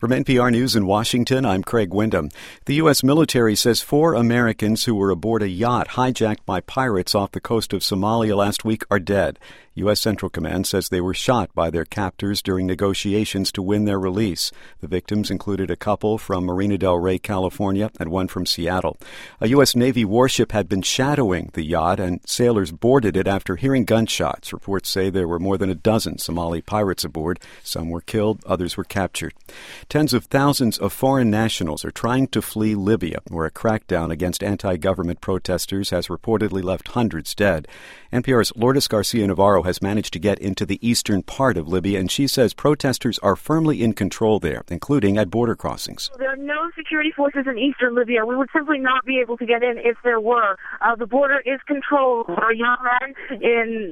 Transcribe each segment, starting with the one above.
From NPR News in Washington, I'm Craig Windham. The U.S. military says 4 Americans who were aboard a yacht hijacked by pirates off the coast of Somalia last week are dead. U.S. Central Command says they were shot by their captors during negotiations to win their release. The victims included a couple from Marina del Rey, California, and one from Seattle. A U.S. Navy warship had been shadowing the yacht, and sailors boarded it after hearing gunshots. Reports say there were more than a dozen Somali pirates aboard. Some were killed, others were captured. Tens of thousands of foreign nationals are trying to flee Libya, where a crackdown against anti-government protesters has reportedly left hundreds dead. NPR's Lourdes Garcia-Navarro has managed to get into the eastern part of Libya, and she says protesters are firmly in control there, including at border crossings. There are no security forces in eastern Libya. We would simply not be able to get in if there were. The border is controlled by young men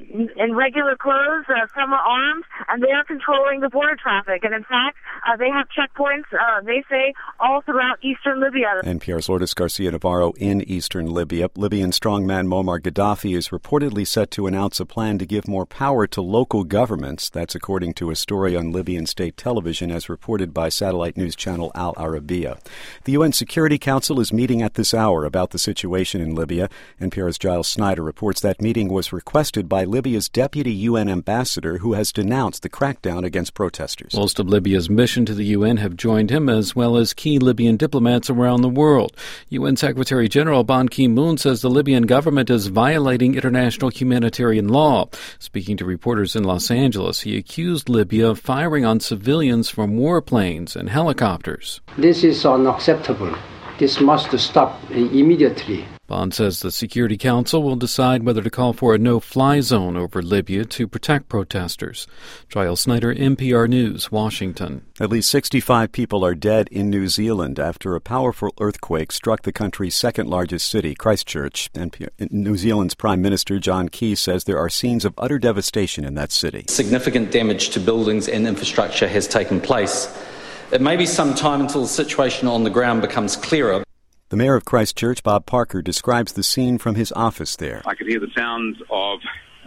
in regular clothes. Some are armed, and they are controlling the border traffic. And in fact, they have checkpoints, they say, all throughout eastern Libya. NPR's Lourdes Garcia-Navarro in eastern Libya. Libyan strongman Muammar Gaddafi is reportedly set to announce a plan to give more power to local governments. That's according to a story on Libyan state television as reported by satellite news channel Al Arabiya. The UN Security Council is meeting at this hour about the situation in Libya. NPR's Giles Snyder reports that meeting was requested by Libya's deputy UN ambassador, who has denounced the crackdown against protesters. Most of Libya's mission to the UN have joined him, as well as key Libyan diplomats around the world. UN Secretary General Ban Ki-moon says the Libyan government is violating international humanitarian law. Speaking to reporters in Los Angeles, he accused Libya of firing on civilians from warplanes and helicopters. This is unacceptable. This must stop immediately. Ban says the Security Council will decide whether to call for a no-fly zone over Libya to protect protesters. Giles Snyder, NPR News, Washington. At least 65 people are dead in New Zealand after a powerful earthquake struck the country's second-largest city, Christchurch. New Zealand's Prime Minister John Key says there are scenes of utter devastation in that city. Significant damage to buildings and infrastructure has taken place. It may be some time until the situation on the ground becomes clearer. The mayor of Christchurch, Bob Parker, describes the scene from his office there. I could hear the sounds of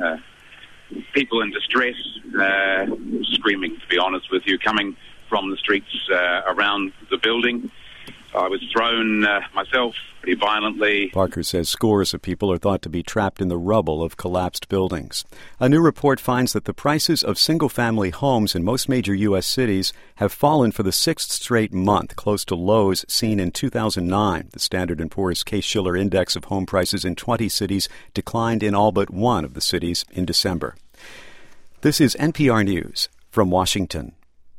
people in distress, screaming, to be honest with you, coming from the streets around the building. I was thrown myself pretty violently. Parker says scores of people are thought to be trapped in the rubble of collapsed buildings. A new report finds that the prices of single-family homes in most major U.S. cities have fallen for the 6th straight month, close to lows seen in 2009. The Standard & Poor's Case-Shiller Index of home prices in 20 cities declined in all but one of the cities in December. This is NPR News from Washington.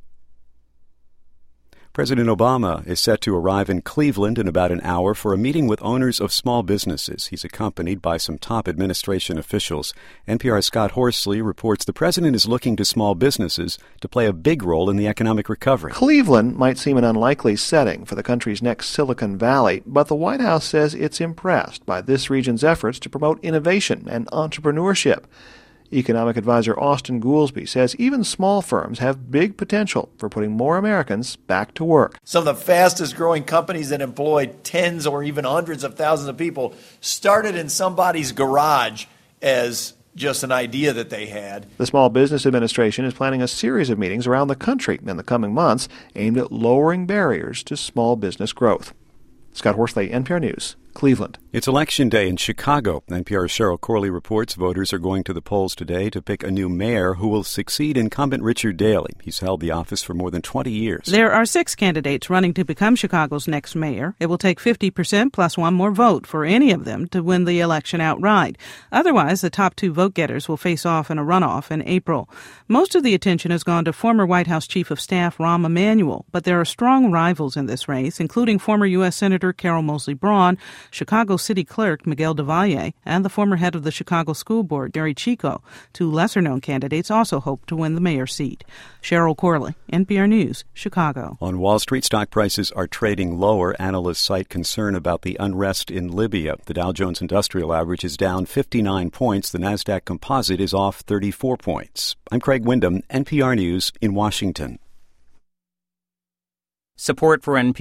President Obama is set to arrive in Cleveland in about an hour for a meeting with owners of small businesses. He's accompanied by some top administration officials. NPR's Scott Horsley reports the president is looking to small businesses to play a big role in the economic recovery. Cleveland might seem an unlikely setting for the country's next Silicon Valley, but the White House says it's impressed by this region's efforts to promote innovation and entrepreneurship. Economic advisor Austin Goolsbee says even small firms have big potential for putting more Americans back to work. Some of the fastest growing companies that employ tens or even hundreds of thousands of people started in somebody's garage as just an idea that they had. The Small Business Administration is planning a series of meetings around the country in the coming months aimed at lowering barriers to small business growth. Scott Horsley, NPR News, Cleveland. It's Election Day in Chicago. NPR's Cheryl Corley reports voters are going to the polls today to pick a new mayor who will succeed incumbent Richard Daley. He's held the office for more than 20 years. There are 6 candidates running to become Chicago's next mayor. It will take 50% plus one more vote for any of them to win the election outright. Otherwise, the top 2 vote-getters will face off in a runoff in April. Most of the attention has gone to former White House Chief of Staff Rahm Emanuel, but there are strong rivals in this race, including former U.S. Senator Carol Moseley Braun, Chicago City Clerk Miguel de Valle, and the former head of the Chicago School Board, Gary Chico. 2 lesser-known candidates also hope to win the mayor's seat. Cheryl Corley, NPR News, Chicago. On Wall Street, stock prices are trading lower. Analysts cite concern about the unrest in Libya. The Dow Jones Industrial Average is down 59 points. The Nasdaq Composite is off 34 points. I'm Craig Windham, NPR News in Washington. Support for NPR